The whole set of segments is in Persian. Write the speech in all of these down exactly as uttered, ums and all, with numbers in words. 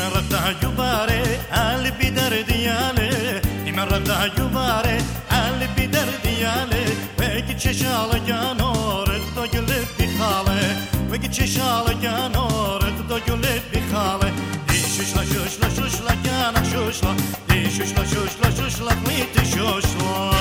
رده یوباره قلبی در دیاله این رده یوباره قلبی در دیاله بگی چشاله گانور دا گل بخاله بگی چشاله گانور دا گل بخاله دی ششلا ششلا ششلا گانا ششلا دی ششلا ششلا ششلا میت ششلا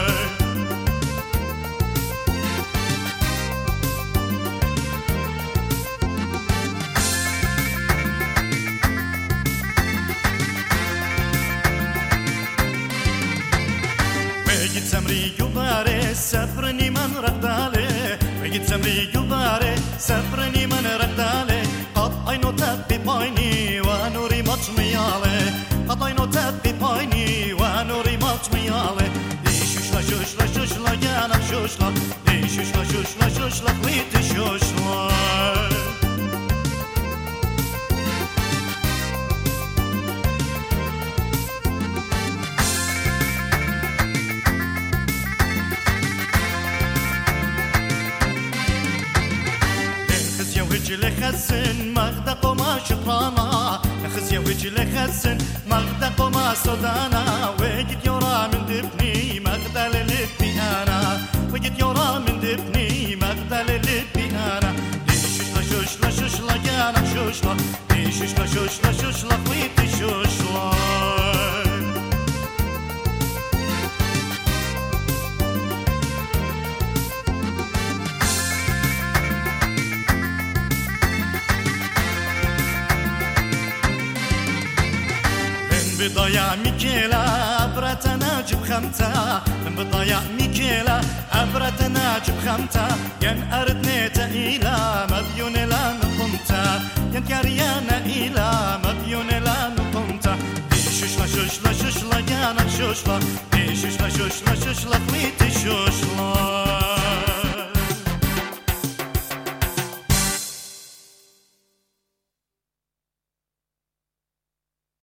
بگید سمری یوباره سفرنی من رداله بگید سمری یوباره سفرنی من رداله قط aynı tepi payni ve nuri matmiyale قط aynı tepi payni ve nuri matmiyale di şuşla şuşla şuşla yana şuşla di şuşla şuşla şuşla miti şuşla لخسن مغدا قما شطرانا نخز يا وجه لخسن مغدا قما سودانا وقت يورا من دبني مغدا للبي انا وقت يورا من دبني مغدا للبي انا ششلا ششلا ششلا جانا ششلا ششلا ششلا ششلا خويتي ششلا بضياع ميكيلا عبرة ناجب خمتا من بضياع ميكيلا عبرة ناجب خمتا ين أردني تأيلا مبيون لا نقمتا ين كاريانا إيلا مبيون لا نقمتا دي ششلا ششلا ششلا جانا ششلا دي ششلا ششلا ششلا خويتي ششلا